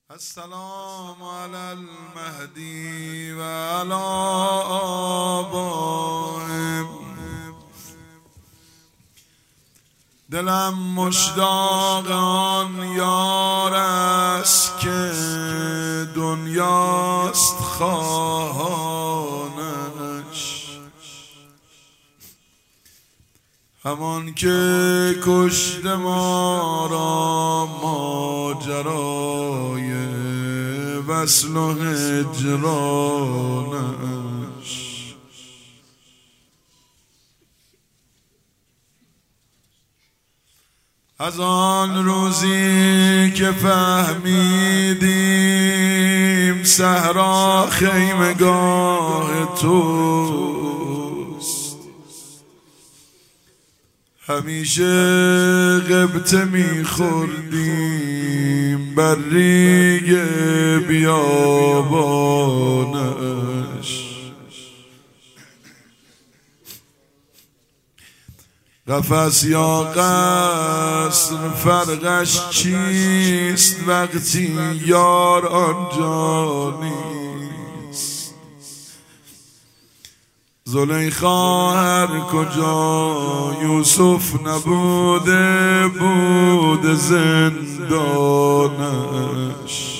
السلام على المهدی و علی آبائهم. دلم مشتاق آن یار است که دنیاست خواهانش، همان که کشته ما را ماجرای وصل و هجرانش. از آن روزی که فهمیدیم صحرا خیمگاه توست، همیشه غبطه میخوردیم بر ریگ بیابانش. قفس یا قصر فرقش چیست وقتی یار آنجا نیست؟ زلیخا هر کجا یوسف نبوده بود زندانش.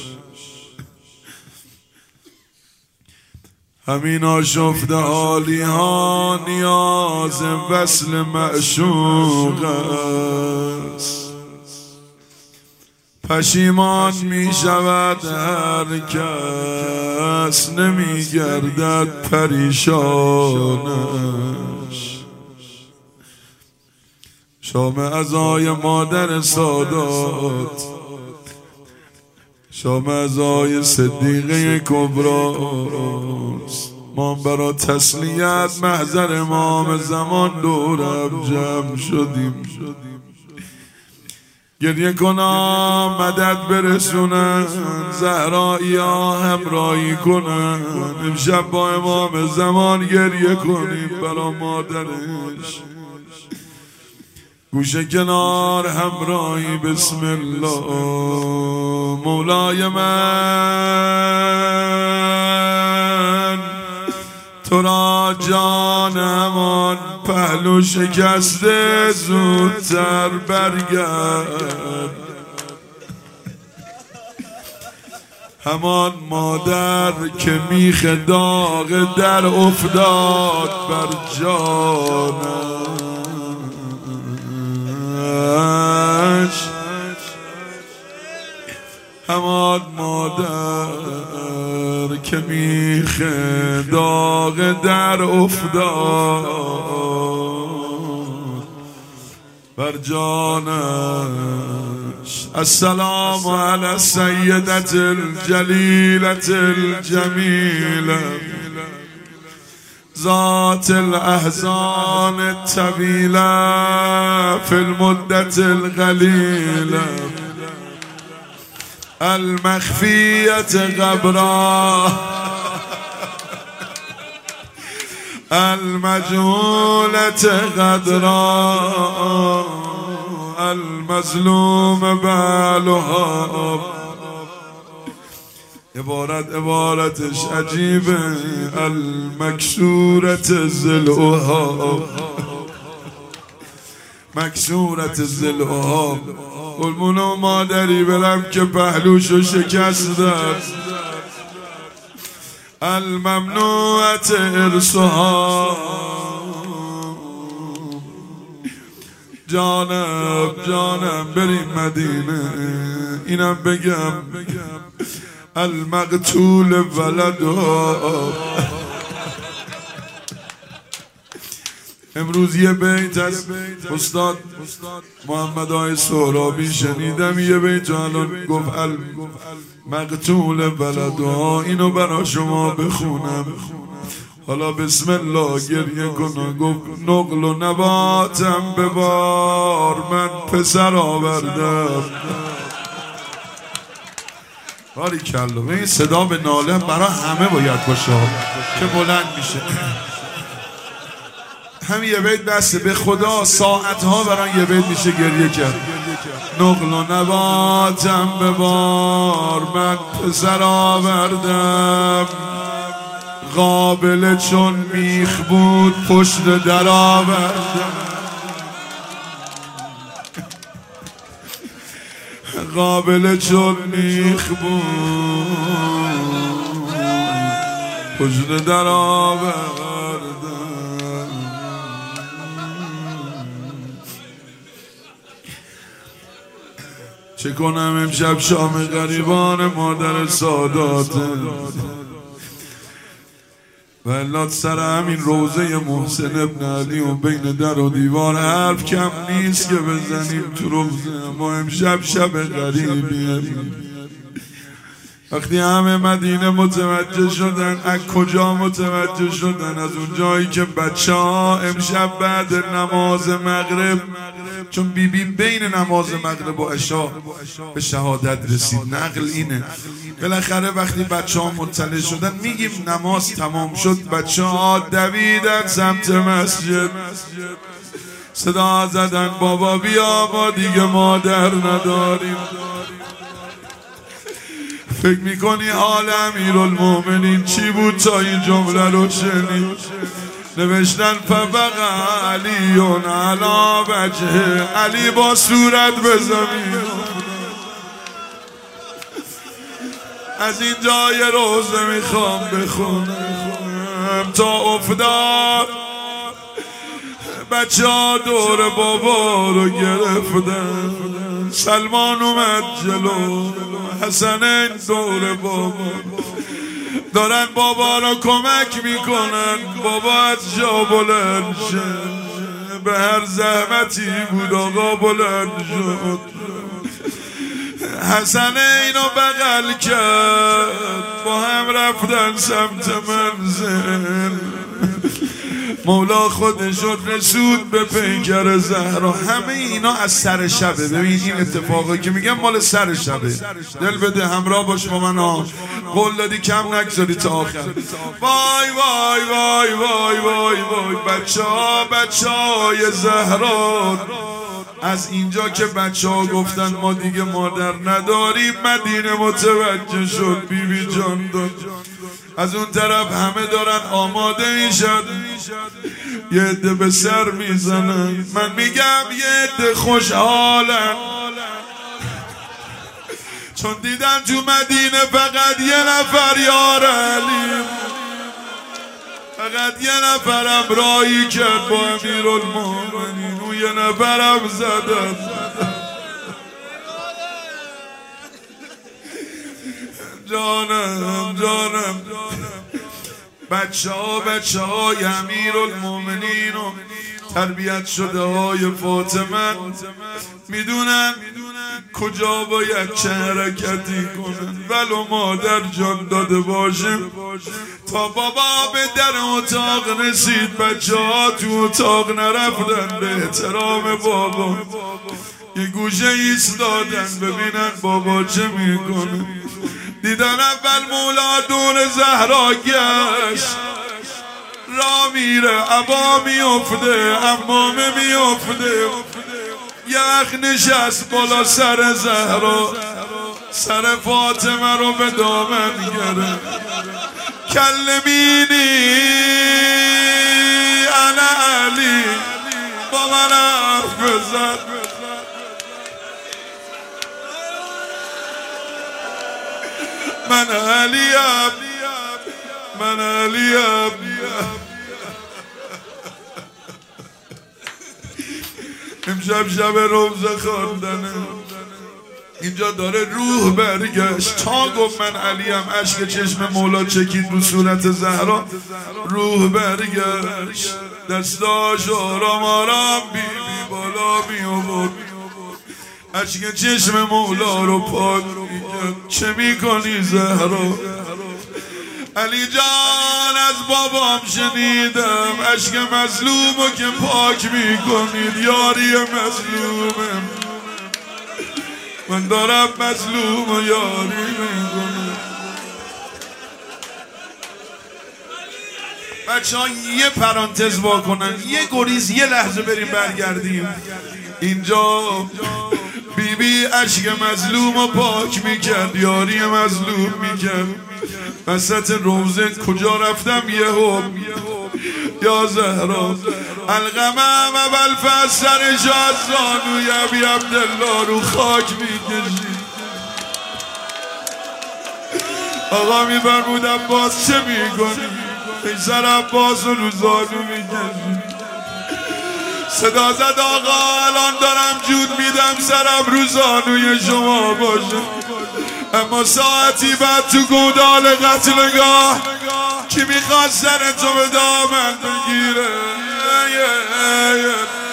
همین آشفته حالی ها نیاز وصل معشوق است. پشیمان می شود هر کس نمی گردد پریشانش. شام عزای مادر سادات، شام عزای صدیقه کبراست. ما برا تسلیت محضر امام زمان دورم جمع شدیم. گریه کنم مدد برسونن، زهرایی ها همراهی کنن. امشب با امام زمان گریه کنیم برا مادرش. گوشه کنار همراهی بسم الله. مولای من تو را جان همان پهلو شکسته زودتر برگرد. همان مادر که میخ داغ در افتاد بر جانش، همان مادر که میخ داغ در افتاد بر جانش. السلام علی السیدة الجلیلة الجمیلة ذات الاحزان الطویلة فی المدة القلیلة المخفیة غبرا المجهولة غدرا المظلوم بالها. عبارتش عجیبه. المکسورت ضلعها، مکسورت ضلعها. قربون و مادری برم که پهلوشو شکستن. الممنوعت ارسها. جانم بریم مدینه. اینم بگم المقتول ولدها. امروز یه بیت از استاد محمد آقای سهرابی شنیدم. یه بیت الان گفت المقتول ولدها. اینو برا شما بخونم. حالا بسم الله گریه کنم. گفت نقل و نباتم ببار من پسر آوردم. باریکلا. این صدا به ناله برای همه باید باشه که بلند میشه. هم یه بیت بسته. به خدا ساعتها برای یه بیت میشه گریه کرد. نقل و نباتم ببار من پسر آوردم قابل چون میخ بود پشت در آوردم قابل چون میخ بود پشت در آوردم چه کنم امشب شام غریبان مادر سادات ولات سر همین روزه محسن ابن علی و بین در و دیوار حرف کم نیست که بزنیم تو روزه ما امشب شب غریبیه وقتی همه مدینه متوجه شدن از کجا متوجه شدن از اون جایی که بچه ها امشب بعد نماز مغرب چون بیبی بین نماز مغرب و عشا به شهادت رسید نقل اینه بالاخره وقتی بچه ها مطلع شدن میگیم نماز تمام شد بچه ها دویدن سمت مسجد صدا زدن بابا بیا ما دیگه مادر نداریم فکر میکنی حال امیرالمومنین چی بود تا این جمله رو شنید نوشتن فبقى علی علی وجهه علی با صورت به زمین از این جای روزه میخوام بخونم تا افتاد بچه ها دور بابا رو گرفتن سلمان اومد جلو حسنین دور بابا دارن بابا رو کمک میکنن بابا از جا بلند شد به هر زحمتی بود آقا بلند شد حسنین رو بغل کرد با هم رفتن سمت منزل مولا خودشون رسود به پیکر زهرا همه اینا از سر شبه ببین این اتفاقی که میگم مال سر شبه دل بده همراه باش با من ها قول دادی کم نگذاری تا آخر وای وای وای وای وای وای بچه های زهرا از اینجا که بچه ها گفتن ما دیگه مادر نداریم مدینه متوجه شد بیبی جان داد از اون طرف همه دارن آماده میشن یه عده به سر میزنن من میگم یه عده خوشحالن چون دیدم تو مدینه فقط یه نفر یار علی فقط یه نفرم رایی کرد با امیرالمومنین و یه نفرم زدم جانم بچه های امیرالمومنین و تربیت شده های فاطمه میدونن کجا باید چه حرکتی کنن ولو مادر جان داده باشه تا بابا به در اتاق رسید بچه ها تو اتاق نرفتن به احترام بابا یه گوشه ایستادن ببینن بابا چه میکنه دیدن اول مولا دور زهرا گشت را میره عبا میفته عمامه میفته یخ نشست بالا سر زهرا سر فاطمه رو به دامن گره کلمینی انا علی با من حرف بزن من علیم امشب شب روزه خواندنه اینجا داره روح برگشت تا گفت من علیم اشک چشم مولا چکید رو صورت زهرا روح برگشت دستاش آرام آرام بی بالا می آورد اشک چشم مولا رو پاک میکرد چه میکنی زهرا علی جان از بابام شنیدم اشک مظلومو که پاک میکنید یاری مظلومم من دارم مظلومو یاری میکنم بچه ها یه پرانتز واکنن یه گریز یه لحظه بریم برگردیم اینجا بیبی عشق مظلوم و پاک میکرد، یاری مظلوم میکرد. وسط روزه کجا رفتم یهو یا زهرا القمم اول فسرش از زانوی ابی عبدالله رو خاک میکشی. آقا میفرمود عباس چه میکنی؟ پیسر عباس رو زانو میکشی. صدا زد آقا الان دارم جود میدم سرم رو زانوی شما باشه، اما ساعتی بعد تو گودال قتلگاه کی میخواد سر تو به دامن بگیره؟